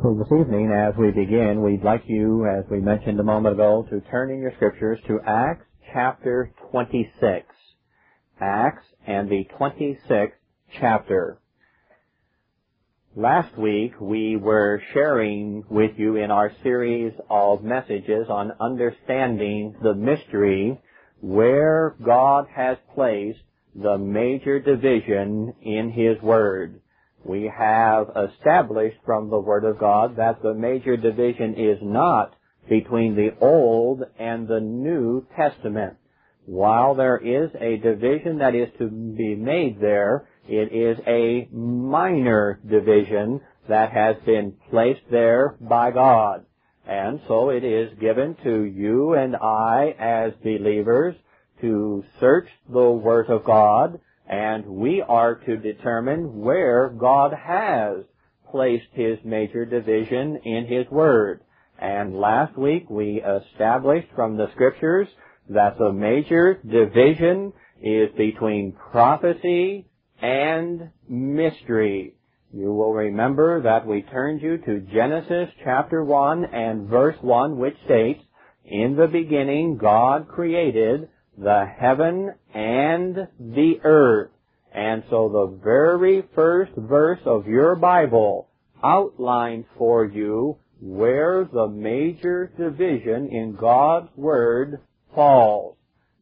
So this evening, as we begin, we'd like you, as we mentioned a moment ago, to turn in your scriptures to Acts chapter 26. Acts and the 26th chapter. Last week, we were sharing with you in our series of messages on understanding the mystery where God has placed the major division in His Word. We have established from the Word of God that the major division is not between the Old and the New Testament. While there is a division that is to be made there, it is a minor division that has been placed there by God. And so it is given to you and I as believers to search the Word of God, and we are to determine where God has placed His major division in His Word. And last week we established from the Scriptures that the major division is between prophecy and mystery. You will remember that we turned you to Genesis chapter 1 and verse 1, which states, "In the beginning God created the heaven and the earth." And so the very first verse of your Bible outlines for you where the major division in God's Word falls.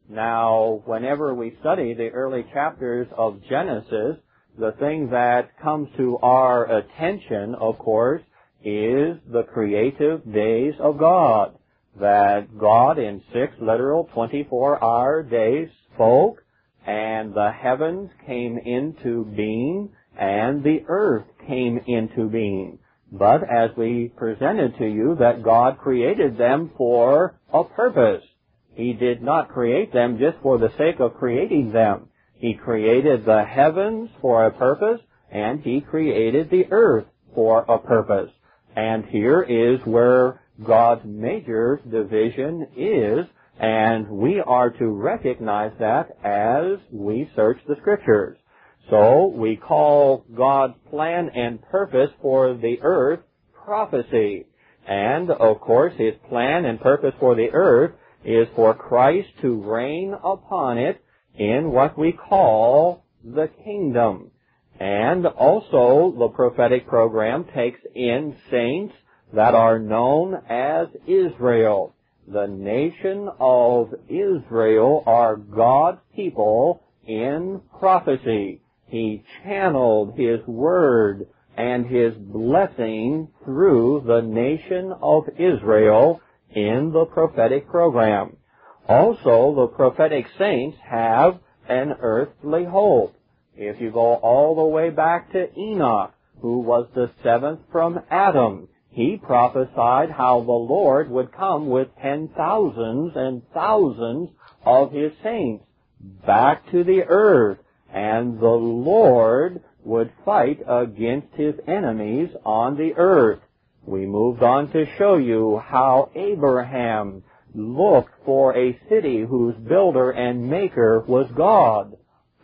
Now, whenever we study the early chapters of Genesis, the thing that comes to our attention, of course, is the creative days of God. That God in 6 literal 24-hour days spoke, and the heavens came into being, and the earth came into being. But as we presented to you that God created them for a purpose. He did not create them just for the sake of creating them. He created the heavens for a purpose, and He created the earth for a purpose. And here is where God's major division is, and we are to recognize that as we search the Scriptures. So we call God's plan and purpose for the earth prophecy. And, of course, His plan and purpose for the earth is for Christ to reign upon it in what we call the kingdom. And also the prophetic program takes in saints that are known as Israel. The nation of Israel are God's people in prophecy. He channeled His Word and His blessing through the nation of Israel in the prophetic program. Also, the prophetic saints have an earthly hope. If you go all the way back to Enoch, who was the seventh from Adam, he prophesied how the Lord would come with 10,000s and thousands of His saints back to the earth, and the Lord would fight against His enemies on the earth. We moved on to show you how Abraham looked for a city whose builder and maker was God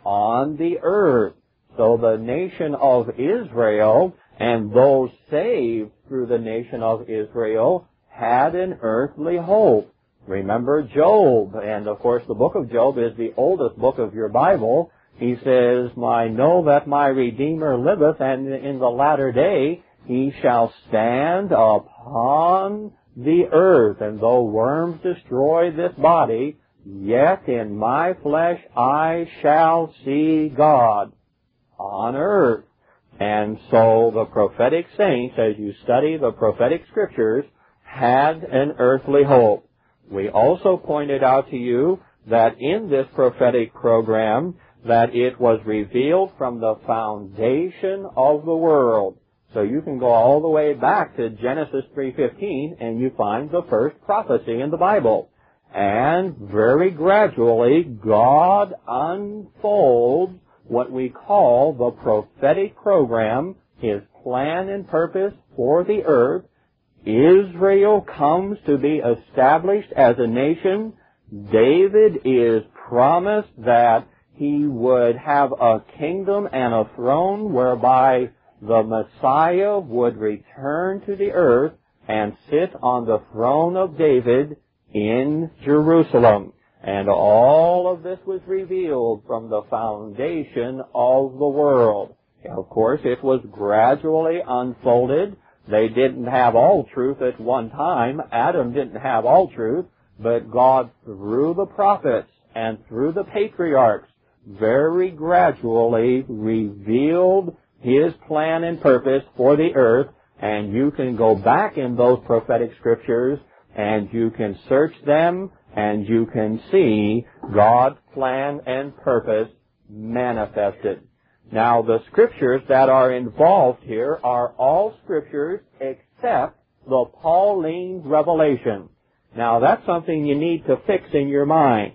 on the earth. So the nation of Israel and those saved through the nation of Israel had an earthly hope. Remember Job, and of course the book of Job is the oldest book of your Bible. He says, "I know that my Redeemer liveth, and in the latter day He shall stand upon the earth, and though worms destroy this body, yet in my flesh I shall see God on earth." And so the prophetic saints, as you study the prophetic Scriptures, had an earthly hope. We also pointed out to you that in this prophetic program, that it was revealed from the foundation of the world. So you can go all the way back to Genesis 3:15 and you find the first prophecy in the Bible. And very gradually, God unfolds what we call the prophetic program, His plan and purpose for the earth. Israel comes to be established as a nation. David is promised that he would have a kingdom and a throne whereby the Messiah would return to the earth and sit on the throne of David in Jerusalem. And all of this was revealed from the foundation of the world. Of course, it was gradually unfolded. They didn't have all truth at one time. Adam didn't have all truth, but God, through the prophets and through the patriarchs, very gradually revealed His plan and purpose for the earth. And you can go back in those prophetic scriptures and you can search them and you can see God's plan and purpose manifested. Now, the scriptures that are involved here are all scriptures except the Pauline revelation. Now, that's something you need to fix in your mind.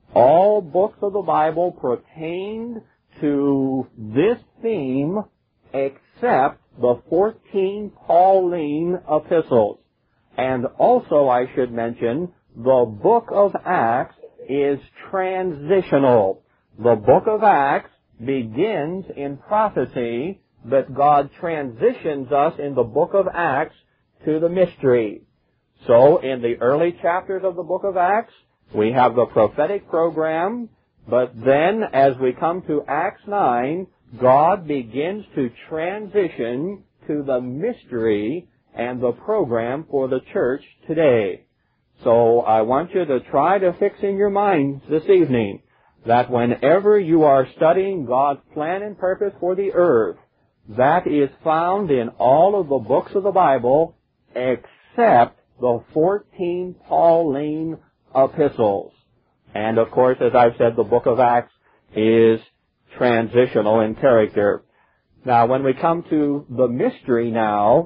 All books of the Bible pertain to this theme except the 14 Pauline epistles. And also, I should mention, the book of Acts is transitional. The book of Acts begins in prophecy, but God transitions us in the book of Acts to the mystery. So, in the early chapters of the book of Acts, we have the prophetic program, but then as we come to Acts 9, God begins to transition to the mystery and the program for the church today. So I want you to try to fix in your minds this evening that whenever you are studying God's plan and purpose for the earth, that is found in all of the books of the Bible except the 14 Pauline epistles. And of course, as I've said, the book of Acts is transitional in character. Now, when we come to the mystery now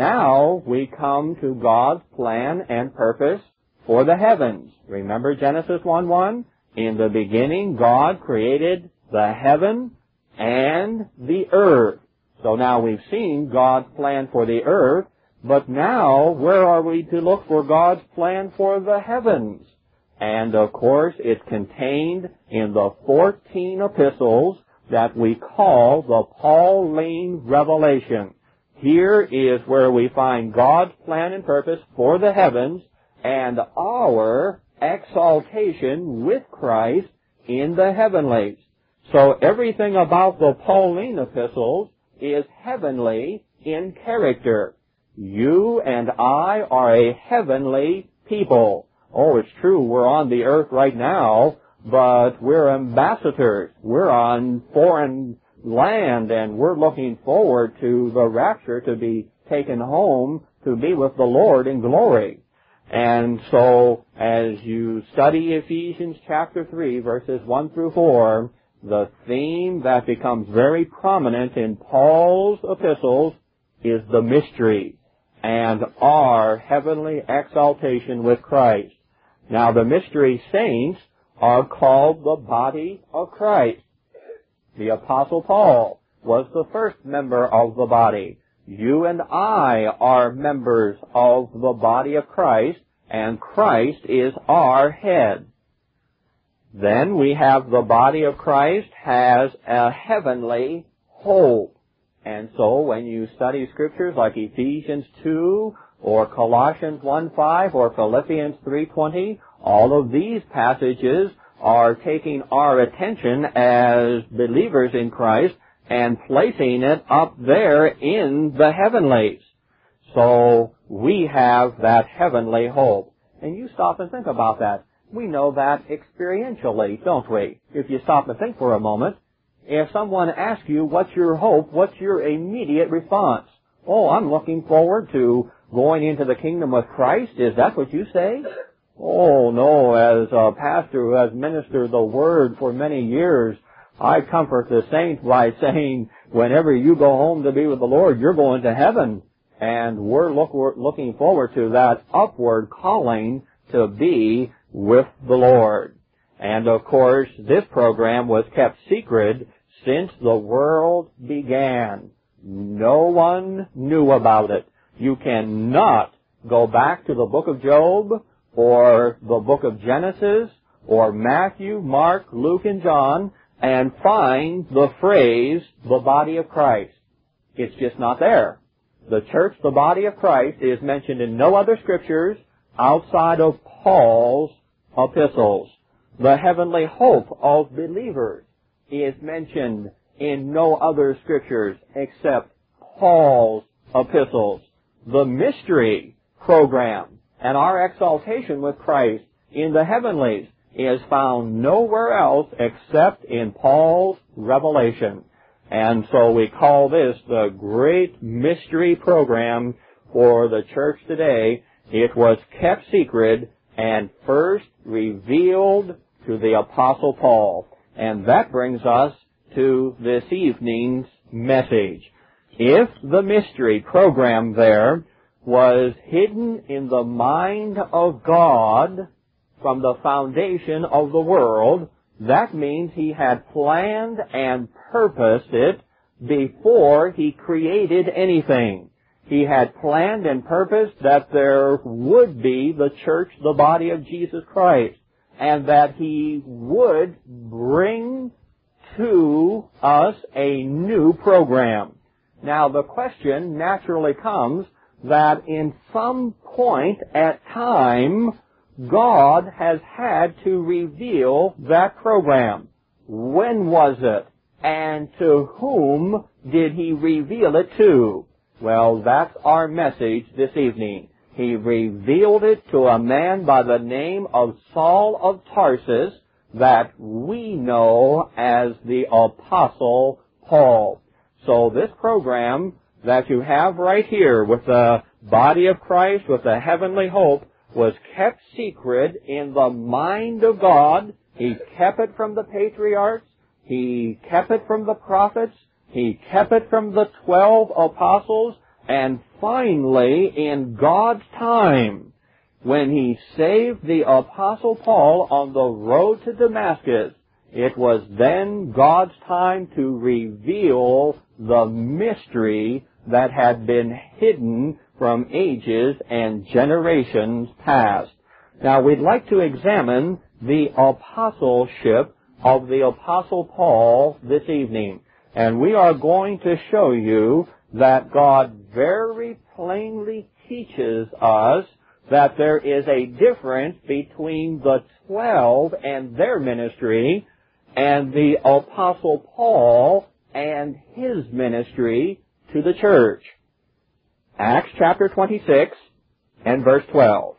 we come to God's plan and purpose for the heavens. Remember Genesis 1:1? In the beginning, God created the heaven and the earth. So now we've seen God's plan for the earth, but now where are we to look for God's plan for the heavens? And of course, it's contained in the 14 epistles that we call the Pauline revelation. Here is where we find God's plan and purpose for the heavens and our exaltation with Christ in the heavenlies. So everything about the Pauline epistles is heavenly in character. You and I are a heavenly people. Oh, it's true, we're on the earth right now, but we're ambassadors. We're on foreign land, and we're looking forward to the rapture to be taken home to be with the Lord in glory. And so, as you study Ephesians chapter 3, verses 1 through 4, the theme that becomes very prominent in Paul's epistles is the mystery and our heavenly exaltation with Christ. Now, the mystery saints are called the body of Christ. The Apostle Paul was the first member of the body. You and I are members of the body of Christ, and Christ is our head. Then we have the body of Christ has a heavenly hope. And so when you study scriptures like Ephesians 2 or Colossians 1:5 or Philippians 3:20, all of these passages are taking our attention as believers in Christ and placing it up there in the heavenlies. So we have that heavenly hope. And you stop and think about that. We know that experientially, don't we? If you stop and think for a moment, if someone asks you, what's your hope, what's your immediate response? Oh, I'm looking forward to going into the kingdom of Christ. Is that what you say? Oh, no, as a pastor who has ministered the Word for many years, I comfort the saints by saying, whenever you go home to be with the Lord, you're going to heaven. And we're looking forward to that upward calling to be with the Lord. And of course, this program was kept secret since the world began. No one knew about it. You cannot go back to the book of Job or the book of Genesis or Matthew, Mark, Luke, and John and find the phrase, the body of Christ. It's just not there. The church, the body of Christ, is mentioned in no other scriptures outside of Paul's epistles. The heavenly hope of believers is mentioned in no other scriptures except Paul's epistles. The mystery program and our exaltation with Christ in the heavenlies is found nowhere else except in Paul's revelation. And so we call this the great mystery program for the church today. It was kept secret and first revealed to the Apostle Paul. And that brings us to this evening's message. If the mystery program there was hidden in the mind of God from the foundation of the world, that means He had planned and purposed it before He created anything. He had planned and purposed that there would be the church, the body of Jesus Christ, and that He would bring to us a new program. Now, the question naturally comes that in some point at time, God has had to reveal that program. When was it? And to whom did He reveal it to? Well, that's our message this evening. He revealed it to a man by the name of Saul of Tarsus that we know as the Apostle Paul. So this program that you have right here with the body of Christ, with the heavenly hope, was kept secret in the mind of God. He kept it from the patriarchs. He kept it from the prophets. He kept it from the 12 apostles. And finally, in God's time, when He saved the Apostle Paul on the road to Damascus, it was then God's time to reveal the mystery that had been hidden from ages and generations past. Now, we'd like to examine the apostleship of the Apostle Paul this evening. And we are going to show you that God very plainly teaches us that there is a difference between the 12 and their ministry and the Apostle Paul and his ministry to the church. Acts chapter 26 and verse 12.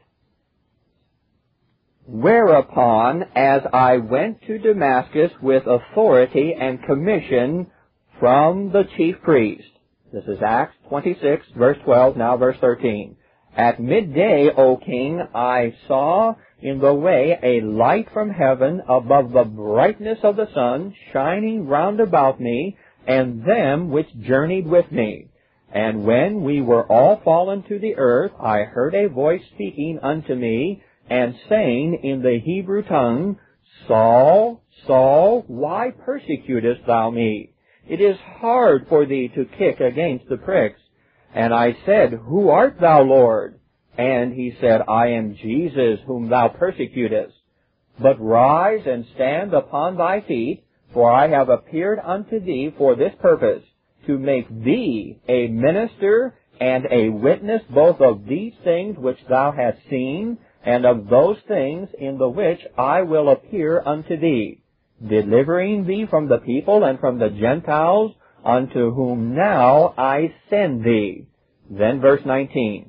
Whereupon, as I went to Damascus with authority and commission from the chief priest. This is Acts 26, verse 12, now verse 13. At midday, O king, I saw in the way a light from heaven above the brightness of the sun, shining round about me, and them which journeyed with me. And when we were all fallen to the earth, I heard a voice speaking unto me, and saying in the Hebrew tongue, Saul, Saul, why persecutest thou me? It is hard for thee to kick against the pricks. And I said, Who art thou, Lord? And he said, I am Jesus, whom thou persecutest. But rise and stand upon thy feet, for I have appeared unto thee for this purpose, to make thee a minister and a witness both of these things which thou hast seen, and of those things in the which I will appear unto thee, delivering thee from the people and from the Gentiles, unto whom now I send thee. Then verse 19.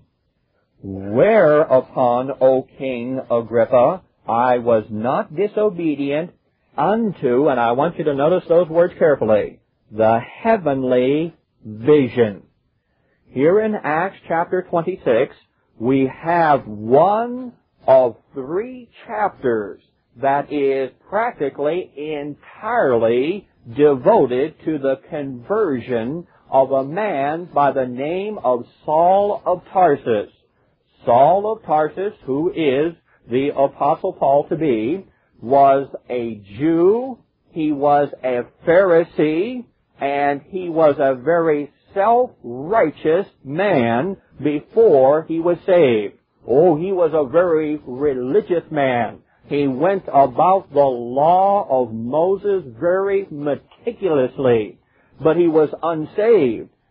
Whereupon, O King Agrippa, I was not disobedient unto, and I want you to notice those words carefully, the heavenly vision. Here in Acts chapter 26, we have one of 3 chapters that is practically entirely devoted to the conversion of a man by the name of Saul of Tarsus. Saul of Tarsus, who is the Apostle Paul to be, was a Jew, he was a Pharisee, and he was a very self-righteous man before he was saved. Oh, he was a very religious man. He went about the law of Moses very meticulously, but he was unsaved.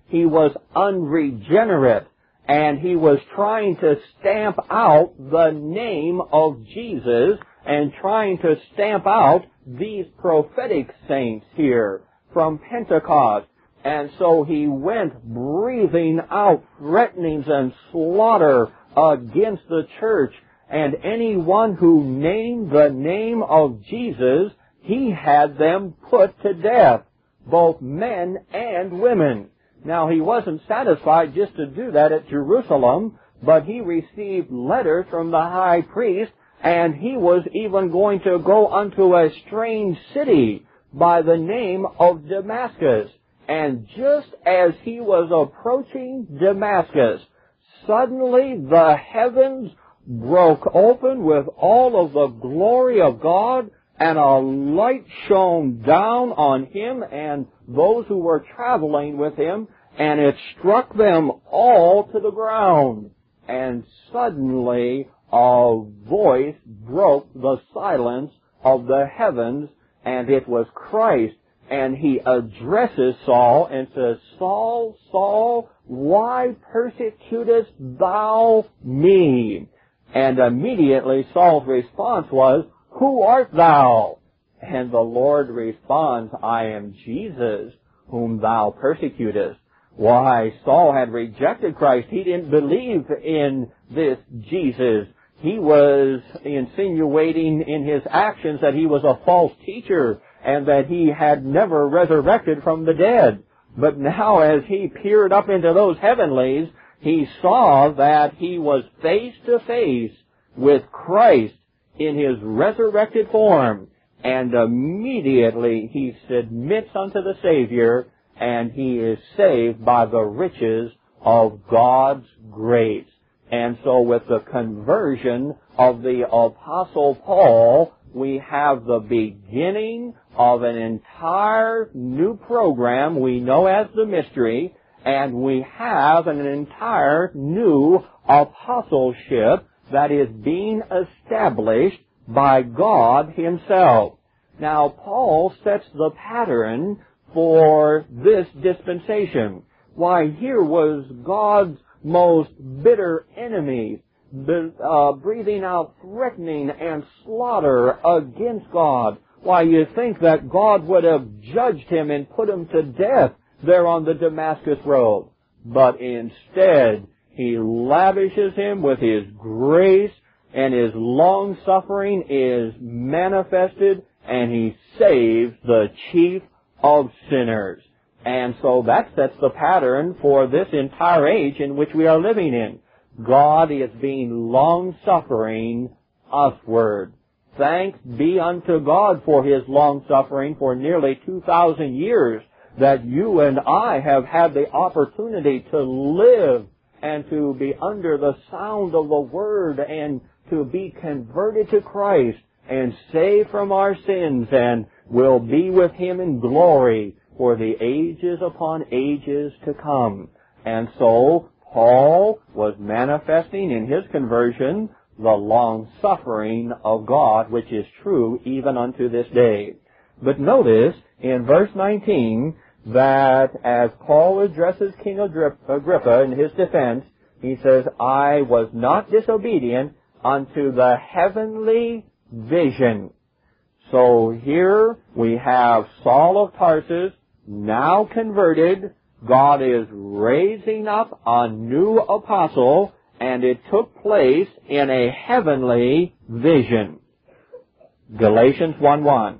He was unregenerate, and he was trying to stamp out the name of Jesus and trying to stamp out these prophetic saints here from Pentecost. And so he went breathing out threatenings and slaughter against the church. And anyone who named the name of Jesus, he had them put to death, both men and women. Now, he wasn't satisfied just to do that at Jerusalem, but he received letters from the high priest, and he was even going to go unto a strange city by the name of Damascus. And just as he was approaching Damascus, suddenly the heavens broke open with all of the glory of God, and a light shone down on him and those who were traveling with him, and it struck them all to the ground. And suddenly a voice broke the silence of the heavens, and it was Christ. And he addresses Saul and says, Saul, Saul, why persecutest thou me? And immediately Saul's response was, Who art thou? And the Lord responds, I am Jesus, whom thou persecutest. Why, Saul had rejected Christ. He didn't believe in this Jesus. He was insinuating in his actions that he was a false teacher and that he had never resurrected from the dead. But now as he peered up into those heavenlies, he saw that he was face to face with Christ in his resurrected form. And immediately he submits unto the Savior, and he is saved by the riches of God's grace. And so with the conversion of the Apostle Paul, we have the beginning of an entire new program we know as the mystery, and we have an entire new apostleship that is being established by God himself. Now, Paul sets the pattern for this dispensation. Why, here was God's most bitter enemy breathing out threatening and slaughter against God. Why, you think that God would have judged him and put him to death there on the Damascus road. But instead, he lavishes him with his grace, and his long-suffering is manifested, and he saves the chief of sinners. And so that sets the pattern for this entire age in which we are living in. God is being long-suffering usward. Thanks be unto God for his long-suffering for nearly 2,000 years, that you and I have had the opportunity to live and to be under the sound of the Word and to be converted to Christ and saved from our sins, and will be with him in glory for the ages upon ages to come. And so Paul was manifesting in his conversion the long-suffering of God, which is true even unto this day. But notice in verse 19 that as Paul addresses King Agrippa in his defense, he says, I was not disobedient unto the heavenly vision. So here we have Saul of Tarsus, now converted. God is raising up a new apostle, and it took place in a heavenly vision. Galatians 1:1.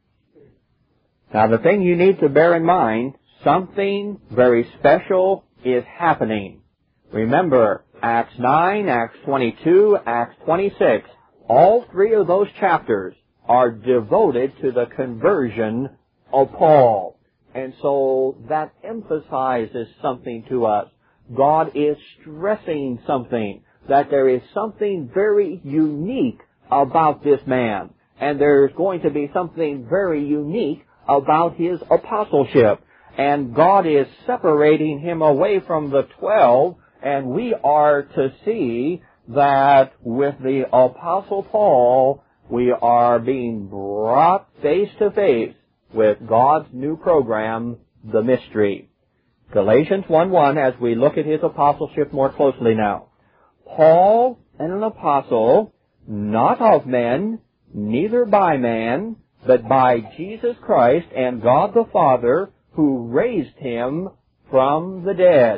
Now the thing you need to bear in mind, something very special is happening. Remember, Acts 9, Acts 22, Acts 26, all three of those chapters are devoted to the conversion of Paul. And so that emphasizes something to us. God is stressing something, that there is something very unique about this man. And there's going to be something very unique about his apostleship. And God is separating him away from the 12, and we are to see that with the Apostle Paul, we are being brought face to face with God's new program, the mystery. Galatians 1:1, as we look at his apostleship more closely now. Paul, an apostle, not of men, neither by man, but by Jesus Christ and God the Father, who raised him from the dead.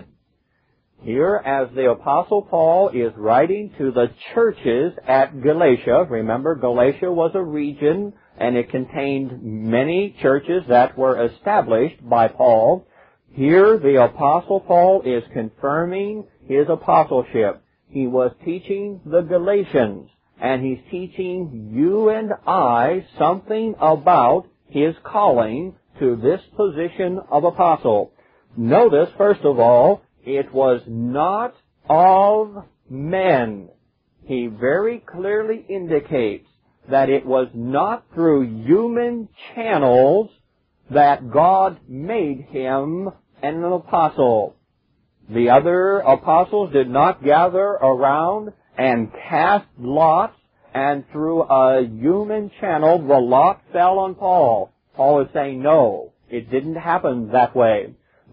Here, as the Apostle Paul is writing to the churches at Galatia, remember Galatia was a region and it contained many churches that were established by Paul. Here, the Apostle Paul is confirming his apostleship. He was teaching the Galatians, and he's teaching you and I something about his calling to this position of apostle. Notice, first of all, it was not of men. He very clearly indicates that it was not through human channels that God made him an apostle. The other apostles did not gather around and cast lots, and through a human channel the lot fell on Paul. Paul is saying, no, it didn't happen that way.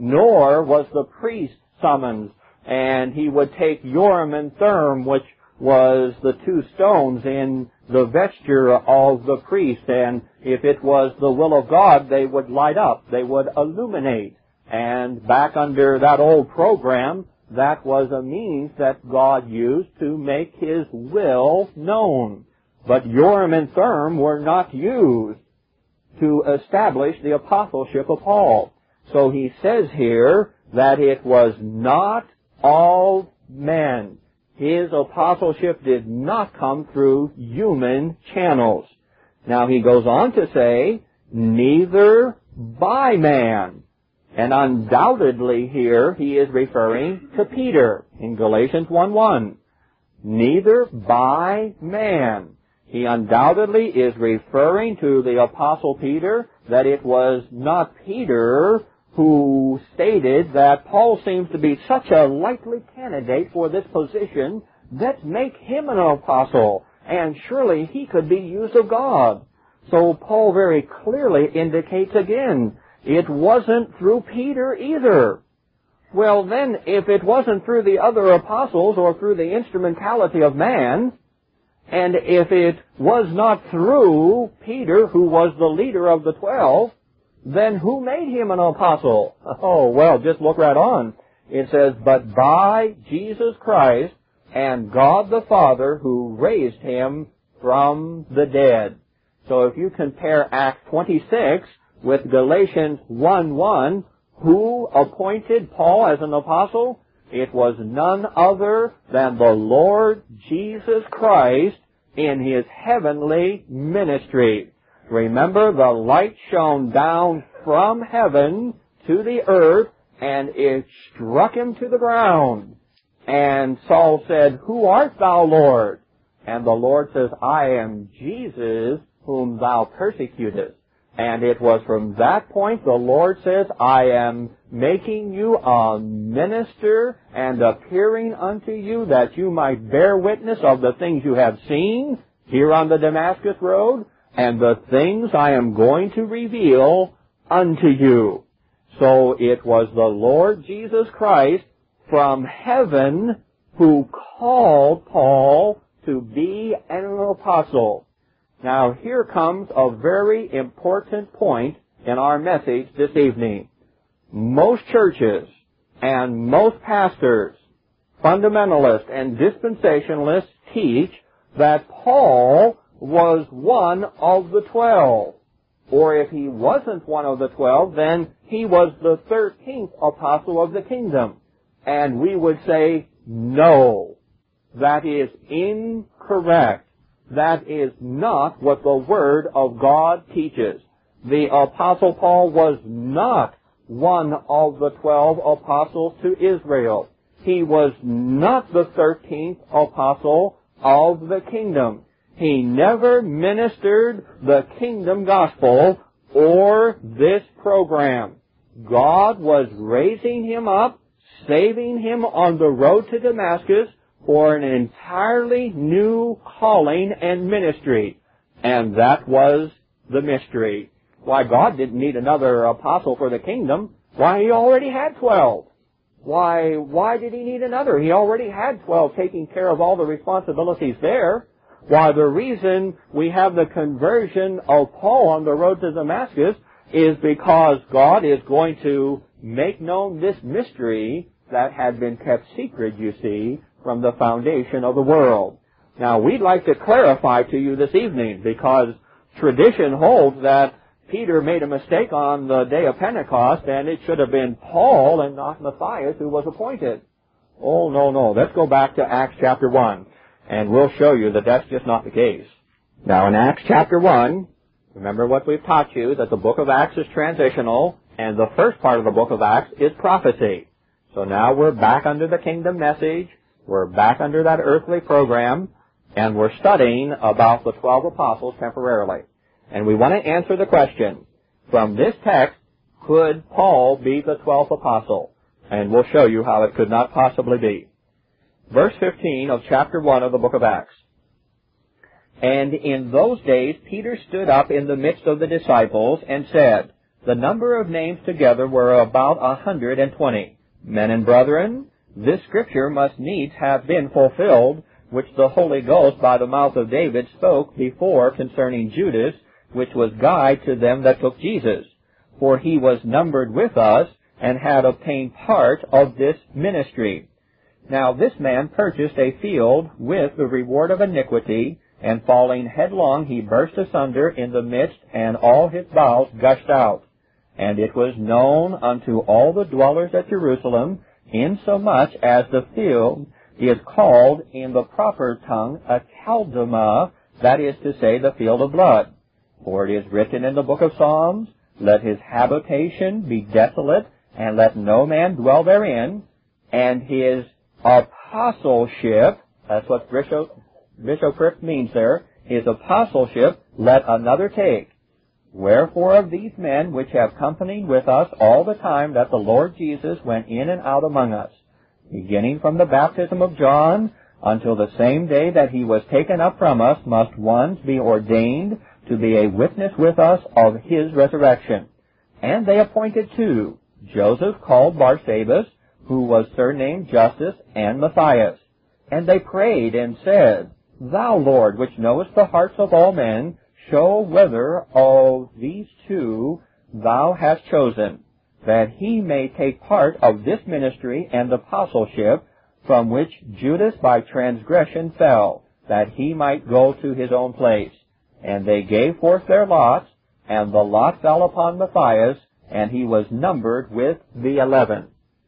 Nor was the priest summoned, and he would take Urim and Thummim, which was the two stones in the vesture of the priest, and if it was the will of God, they would light up, they would illuminate. And back under that old program, that was a means that God used to make his will known. But Urim and Thummim were not used to establish the apostleship of Paul. So he says here that it was not of men. His apostleship did not come through human channels. Now he goes on to say, neither by man. And undoubtedly here he is referring to Peter in Galatians 1:1. Neither by man. He undoubtedly is referring to the Apostle Peter, that it was not Peter who stated that Paul seems to be such a likely candidate for this position, let's make him an apostle, and surely he could be used of God. So Paul very clearly indicates again, it wasn't through Peter either. Well then, if it wasn't through the other apostles or through the instrumentality of man, and if it was not through Peter, who was the leader of the 12, then who made him an apostle? Oh, well, just look right on. It says, but by Jesus Christ and God the Father who raised him from the dead. So if you compare Acts 26 with Galatians 1:1, who appointed Paul as an apostle? It was none other than the Lord Jesus Christ in his heavenly ministry. Remember, the light shone down from heaven to the earth, and it struck him to the ground. And Saul said, who art thou, Lord? And the Lord says, I am Jesus whom thou persecutest. And it was from that point the Lord says, I am making you a minister and appearing unto you that you might bear witness of the things you have seen here on the Damascus road and the things I am going to reveal unto you. So it was the Lord Jesus Christ from heaven who called Paul to be an apostle. Now, here comes a very important point in our message this evening. Most churches and most pastors, fundamentalists and dispensationalists teach that Paul was one of the 12. Or if he wasn't one of the 12, then he was the 13th apostle of the kingdom. And we would say, no, that is incorrect. That is not what the Word of God teaches. The Apostle Paul was not one of the 12 apostles to Israel. He was not the 13th apostle of the kingdom. He never ministered the kingdom gospel or this program. God was raising him up, saving him on the road to Damascus for an entirely new calling and ministry. And that was the mystery. Why, God didn't need another apostle for the kingdom. Why, he already had 12. Why did he need another? He already had 12 taking care of all the responsibilities there. Why, the reason we have the conversion of Paul on the road to Damascus is because God is going to make known this mystery that had been kept secret, you see, from the foundation of the world. Now, we'd like to clarify to you this evening, because tradition holds that Peter made a mistake on the day of Pentecost, and it should have been Paul and not Matthias who was appointed. Oh, no. Let's go back to Acts chapter 1, and we'll show you that that's just not the case. Now, in Acts chapter 1, remember what we've taught you, that the book of Acts is transitional, and the first part of the book of Acts is prophecy. So now we're back under the kingdom message, we're back under that earthly program, and we're studying about the 12 apostles temporarily. And we want to answer the question, from this text, could Paul be the 12th apostle? And we'll show you how it could not possibly be. Verse 15 of chapter 1 of the book of Acts. And in those days Peter stood up in the midst of the disciples and said, the number of names together were about 120. Men and brethren, this scripture must needs have been fulfilled, which the Holy Ghost by the mouth of David spoke before concerning Judas, which was guide to them that took Jesus. For he was numbered with us, and had obtained part of this ministry. Now this man purchased a field with the reward of iniquity, and falling headlong he burst asunder in the midst, and all his bowels gushed out. And it was known unto all the dwellers at Jerusalem, insomuch as the field is called in the proper tongue Akeldama, that is to say, the field of blood. For it is written in the book of Psalms, let his habitation be desolate, and let no man dwell therein, and his apostleship, that's what bishopric means there, his apostleship let another take. Wherefore of these men which have companied with us all the time that the Lord Jesus went in and out among us, beginning from the baptism of John until the same day that he was taken up from us, must ones be ordained to be a witness with us of his resurrection. And they appointed two, Joseph called Barsabas, who was surnamed Justus, and Matthias. And they prayed and said, Thou, Lord, which knowest the hearts of all men, show whether of these two thou hast chosen, that he may take part of this ministry and apostleship, from which Judas by transgression fell, that he might go to his own place. And they gave forth their lots, and the lot fell upon Matthias, and he was numbered with the 11.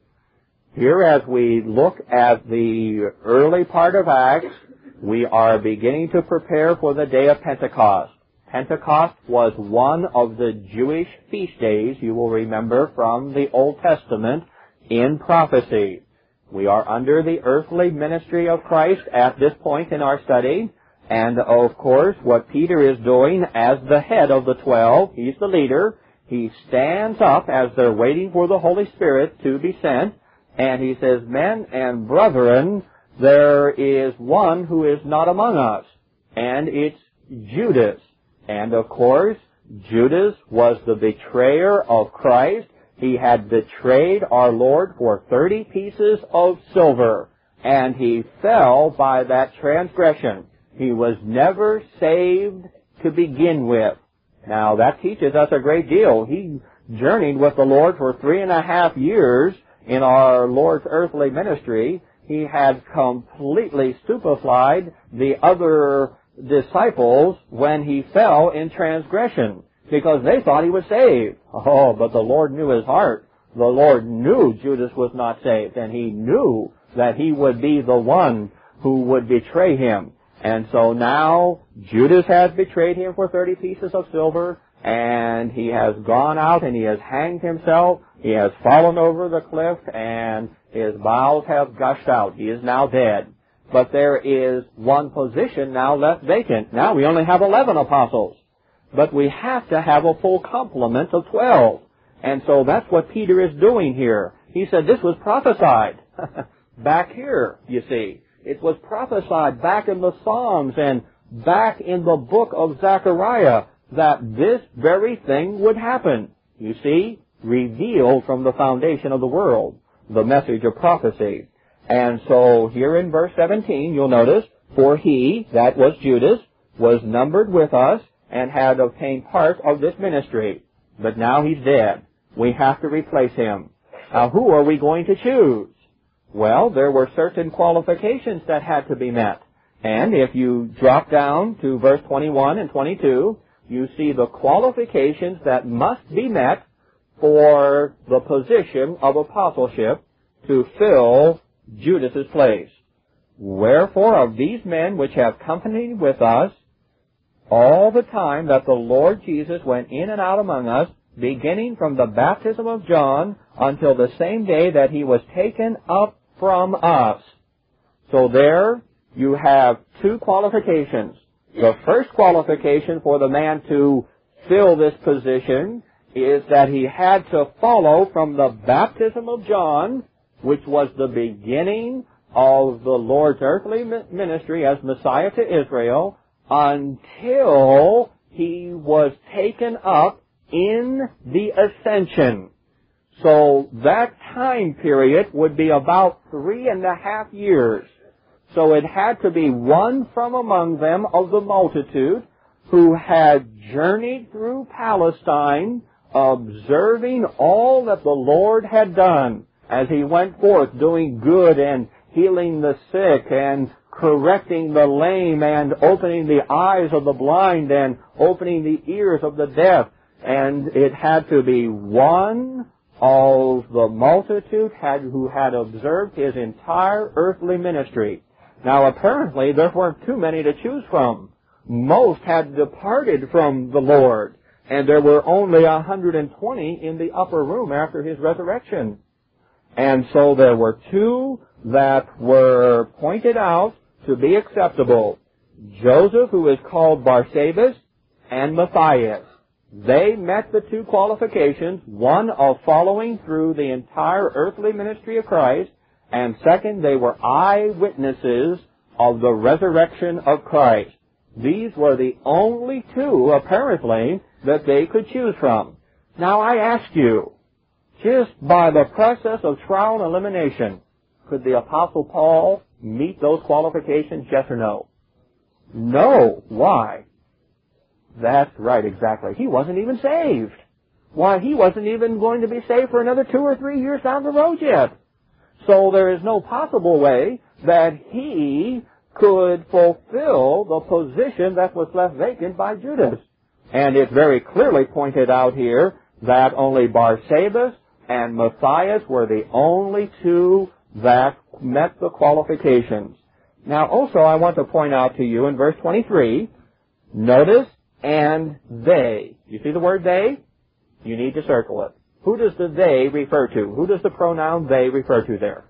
Here, as we look at the early part of Acts, we are beginning to prepare for the day of Pentecost. Pentecost was one of the Jewish feast days, you will remember from the Old Testament, in prophecy. We are under the earthly ministry of Christ at this point in our study, and of course what Peter is doing as the head of the 12, he's the leader, he stands up as they're waiting for the Holy Spirit to be sent, and he says, Men and brethren, there is one who is not among us, and it's Judas. And of course, Judas was the betrayer of Christ. He had betrayed our Lord for 30 pieces of silver, and he fell by that transgression. He was never saved to begin with. Now, that teaches us a great deal. He journeyed with the Lord for 3.5 years in our Lord's earthly ministry. He had completely stupefied the other disciples when he fell in transgression, because they thought he was saved. Oh, but the Lord knew his heart. The Lord knew Judas was not saved, and he knew that he would be the one who would betray him. And so now Judas has betrayed him for 30 pieces of silver, and he has gone out and he has hanged himself. He has fallen over the cliff, and his bowels have gushed out. He is now dead. But there is one position now left vacant. Now we only have 11 apostles. But we have to have a full complement of 12. And so that's what Peter is doing here. He said this was prophesied back here, you see. It was prophesied back in the Psalms and back in the book of Zechariah that this very thing would happen. You see, revealed from the foundation of the world, the message of prophecy. And so here in verse 17, you'll notice, for he, that was Judas, was numbered with us and had obtained part of this ministry. But now he's dead. We have to replace him. Now, who are we going to choose? Well, there were certain qualifications that had to be met. And if you drop down to verse 21 and 22, you see the qualifications that must be met for the position of apostleship to fill Judas's place. Wherefore of these men which have companied with us all the time that the Lord Jesus went in and out among us, beginning from the baptism of John until the same day that he was taken up from us. So there you have two qualifications. The first qualification for the man to fill this position is that he had to follow from the baptism of John, which was the beginning of the Lord's earthly ministry as Messiah to Israel, until he was taken up in the ascension. So that time period would be about 3.5 years. So it had to be one from among them of the multitude who had journeyed through Palestine, observing all that the Lord had done as he went forth doing good and healing the sick and correcting the lame and opening the eyes of the blind and opening the ears of the deaf. And it had to be one of the multitude who had observed his entire earthly ministry. Now apparently there weren't too many to choose from. Most had departed from the Lord, and there were only 120 in the upper room after his resurrection. And so there were two that were pointed out to be acceptable. Joseph, who is called Barsabbas, and Matthias. They met the two qualifications, one of following through the entire earthly ministry of Christ, and second, they were eyewitnesses of the resurrection of Christ. These were the only two, apparently, that they could choose from. Now I ask you, just by the process of trial and elimination, could the Apostle Paul meet those qualifications, yes or no? No. Why? That's right, exactly. He wasn't even saved. Why, he wasn't even going to be saved for another 2 or 3 years down the road yet. So there is no possible way that he could fulfill the position that was left vacant by Judas. And it's very clearly pointed out here that only Barsabbas and Matthias were the only two that met the qualifications. Now also I want to point out to you in verse 23, notice, and they. You see the word they? You need to circle it. Who does the they refer to? Who does the pronoun they refer to there?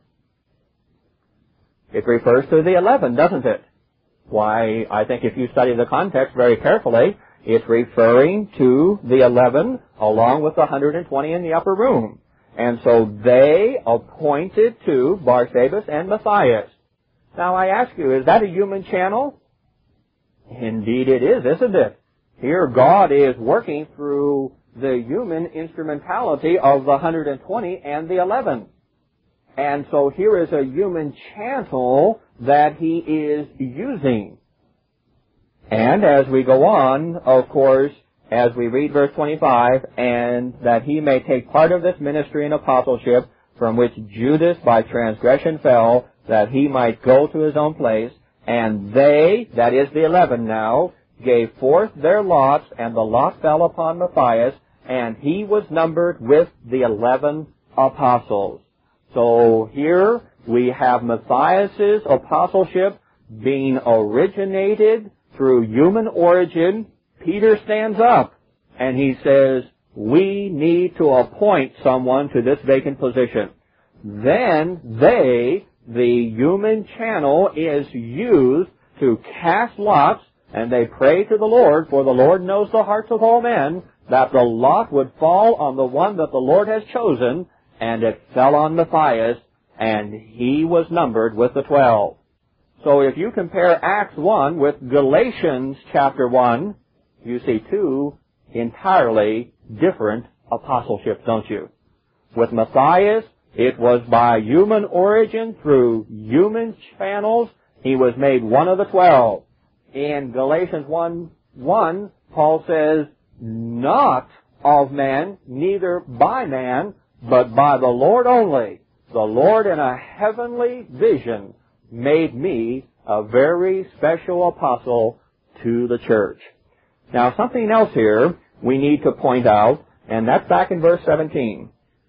It refers to the 11, doesn't it? Why, I think if you study the context very carefully, it's referring to the 11 along with the 120 in the upper room. And so they appointed to Barsabbas and Matthias. Now I ask you, is that a human channel? Indeed it is, isn't it? Here God is working through the human instrumentality of the 120 and the 11. And so here is a human channel that he is using. And as we go on, of course, as we read verse 25, and that he may take part of this ministry and apostleship from which Judas by transgression fell, that he might go to his own place, and they, that is the 11 now, gave forth their lots, and the lot fell upon Matthias, and he was numbered with the 11 apostles. So here we have Matthias's apostleship being originated through human origin. Peter stands up and he says, we need to appoint someone to this vacant position. Then they, the human channel, is used to cast lots, and they pray to the Lord, for the Lord knows the hearts of all men, that the lot would fall on the one that the Lord has chosen, and it fell on Matthias, and he was numbered with the 12. So if you compare Acts 1 with Galatians chapter 1, you see two entirely different apostleship, don't you? With Matthias, it was by human origin, through human channels. He was made one of the 12. In Galatians 1:1, Paul says, not of man, neither by man, but by the Lord only. The Lord in a heavenly vision made me a very special apostle to the church. Now, something else here we need to point out, and that's back in verse 17.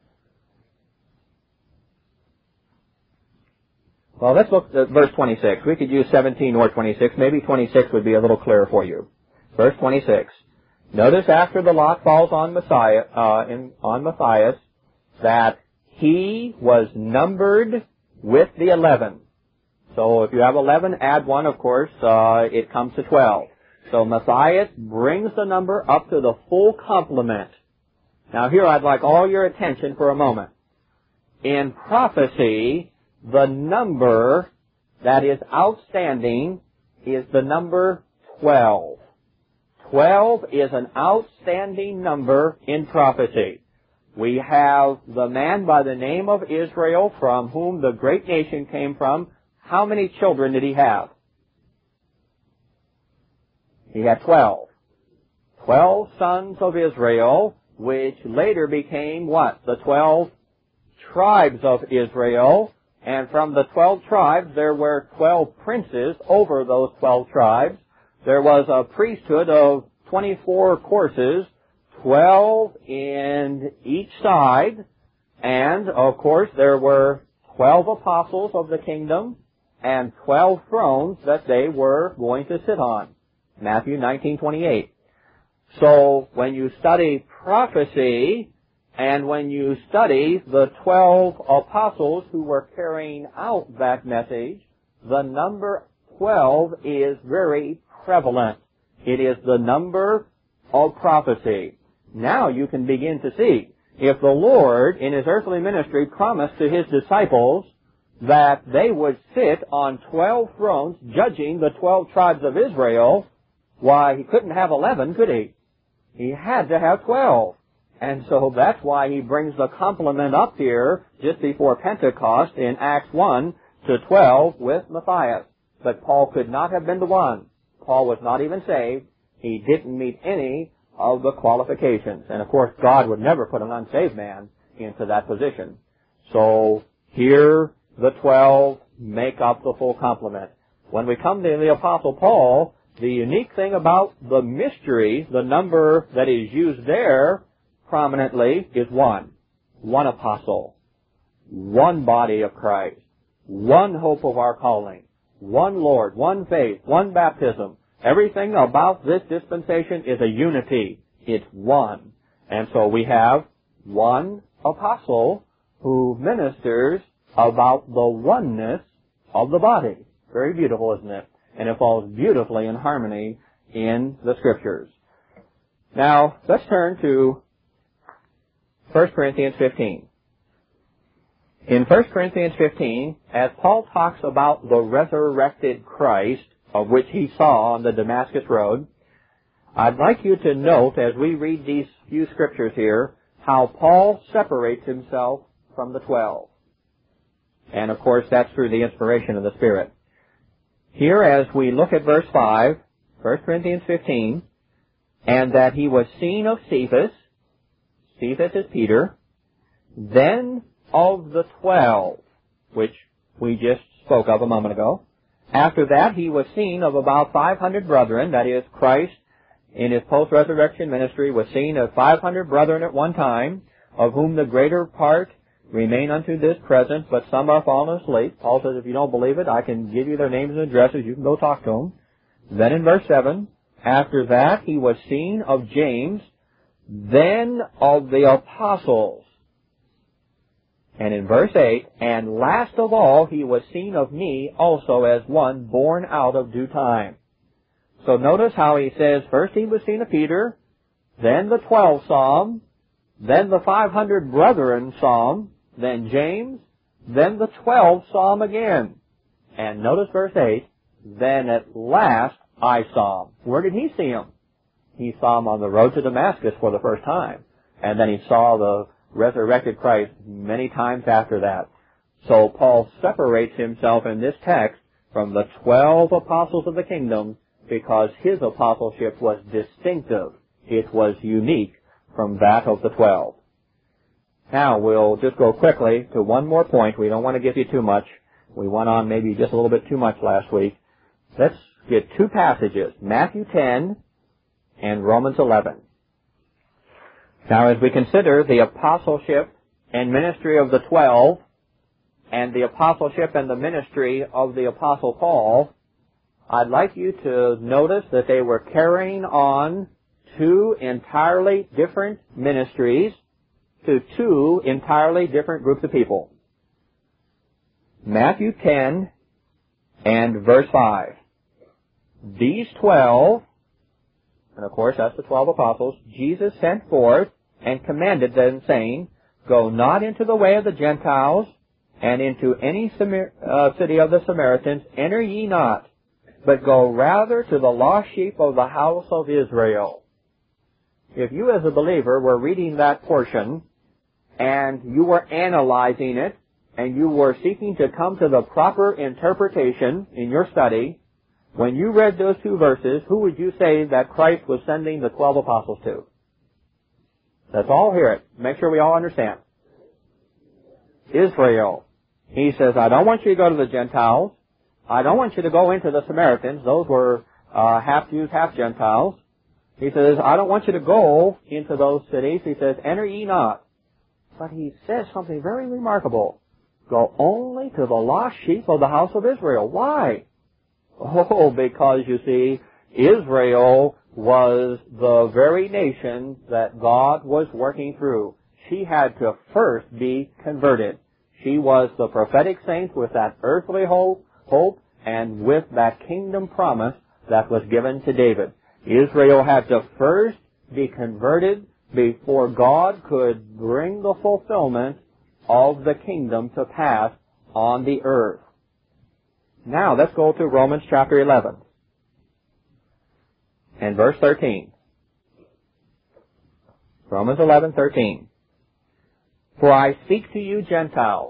Well, let's look at verse 26. We could use 17 or 26. Maybe 26 would be a little clearer for you. Verse 26. Notice after the lot falls on Matthias, that he was numbered with the 11. So if you have 11, add 1, of course, it comes to 12. So Matthias brings the number up to the full complement. Now here I'd like all your attention for a moment. In prophecy, the number that is outstanding is the number 12. 12 is an outstanding number in prophecy. We have the man by the name of Israel, from whom the great nation came from. How many children did he have? He had 12. 12 sons of Israel, which later became what? The 12 tribes of Israel. And from the 12 tribes, there were 12 princes over those 12 tribes. There was a priesthood of 24 courses, 12 in each side. And, of course, there were 12 apostles of the kingdom and 12 thrones that they were going to sit on. Matthew 19:28. So when you study prophecy and when you study the 12 apostles who were carrying out that message, the number 12 is very prevalent. It is the number of prophecy. Now you can begin to see, if the Lord in His earthly ministry promised to His disciples that they would sit on 12 thrones judging the 12 tribes of Israel, why, He couldn't have 11, could He? He had to have 12. And so that's why He brings the complement up here just before Pentecost in Acts 1 to 12 with Matthias. But Paul could not have been the one. Paul was not even saved. He didn't meet any of the qualifications. And of course, God would never put an unsaved man into that position. So here the 12 make up the full complement. When we come to the Apostle Paul, the unique thing about the mystery, the number that is used there prominently, is 1. 1 apostle. 1 body of Christ. 1 hope of our calling. 1 Lord. 1 faith. 1 baptism. Everything about this dispensation is a unity. It's 1. And so we have 1 apostle who ministers about the oneness of the body. Very beautiful, isn't it? And it falls beautifully in harmony in the Scriptures. Now, let's turn to 1 Corinthians 15. In 1 Corinthians 15, as Paul talks about the resurrected Christ, of which he saw on the Damascus Road, I'd like you to note, as we read these few scriptures here, how Paul separates himself from the 12. And of course, that's through the inspiration of the Spirit. Here, as we look at verse 5, 1 Corinthians 15, and that he was seen of Cephas. Cephas is Peter. Then of the 12, which we just spoke of a moment ago. After that, he was seen of about 500 brethren, that is, Christ in His post-resurrection ministry was seen of 500 brethren at one time, of whom the greater part remain unto this present, but some are fallen asleep. Paul says, if you don't believe it, I can give you their names and addresses. You can go talk to them. Then in verse 7, after that he was seen of James, then of the apostles. And in verse 8, and last of all he was seen of me also as one born out of due time. So notice how he says, first he was seen of Peter, then the 12 saw him, then the 500 brethren saw him, then James, then the 12 saw him again. And notice verse 8, then at last I saw him. Where did he see him? He saw him on the road to Damascus for the first time. and then he saw the resurrected Christ many times after that. So Paul separates himself in this text from the 12 apostles of the kingdom because his apostleship was distinctive. It was unique from that of the 12. Now, we'll just go quickly to one more point. We don't want to give you too much. We went on maybe just a little bit too much last week. Let's get two passages, Matthew 10 and Romans 11. Now, as we consider the apostleship and ministry of the 12 and the apostleship and the ministry of the Apostle Paul, I'd like you to notice that they were carrying on two entirely different ministries to two entirely different groups of people. Matthew 10 and verse 5. These 12, and of course that's the 12 apostles, Jesus sent forth and commanded them, saying, Go not into the way of the Gentiles, and into any city of the Samaritans enter ye not, but go rather to the lost sheep of the house of Israel. If you as a believer were reading that portion, and you were analyzing it, and you were seeking to come to the proper interpretation in your study, when you read those two verses, who would you say that Christ was sending the 12 apostles to? Let's all hear it. Make sure we all understand. Israel. He says, I don't want you to go to the Gentiles. I don't want you to go into the Samaritans. Those were half Jews, half Gentiles. He says, I don't want you to go into those cities. He says, enter ye not. But he says something very remarkable. Go only to the lost sheep of the house of Israel. Why? Oh, because you see, Israel was the very nation that God was working through. She had to first be converted. She was the prophetic saint with that earthly hope, and with that kingdom promise that was given to David. Israel had to first be converted before God could bring the fulfillment of the kingdom to pass on the earth. Now, let's go to Romans chapter 11 and verse 13. Romans 11:13. For I speak to you Gentiles.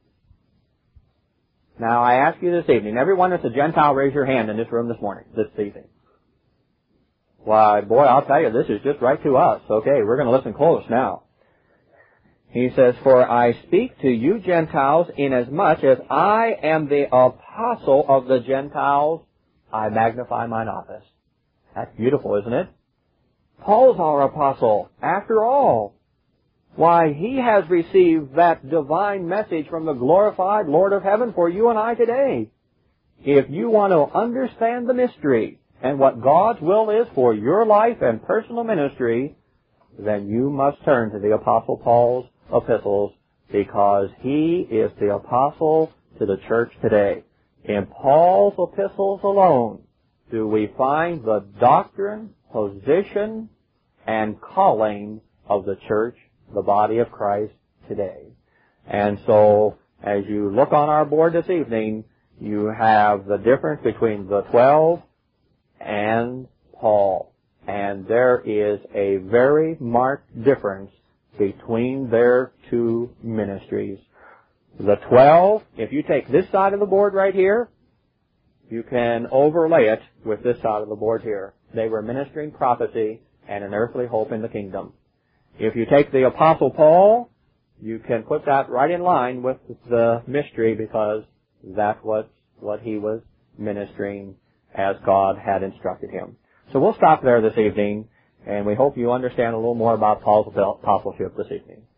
Now, I ask you this evening, everyone that's a Gentile, raise your hand in this room this evening. Why, boy, I'll tell you, this is just right to us. Okay, we're going to listen close now. He says, For I speak to you Gentiles, inasmuch as I am the apostle of the Gentiles, I magnify mine office. That's beautiful, isn't it? Paul's our apostle, after all. Why, he has received that divine message from the glorified Lord of heaven for you and I today. If you want to understand the mystery and what God's will is for your life and personal ministry, then you must turn to the Apostle Paul's epistles, because he is the apostle to the church today. In Paul's epistles alone do we find the doctrine, position, and calling of the church, the body of Christ today. And so, as you look on our board this evening, you have the difference between the 12 and Paul. And there is a very marked difference between their two ministries. The 12, if you take this side of the board right here, you can overlay it with this side of the board here. They were ministering prophecy and an earthly hope in the kingdom. If you take the Apostle Paul, you can put that right in line with the mystery, because that's what he was ministering as God had instructed him. So we'll stop there this evening, and we hope you understand a little more about Paul's apostleship this evening.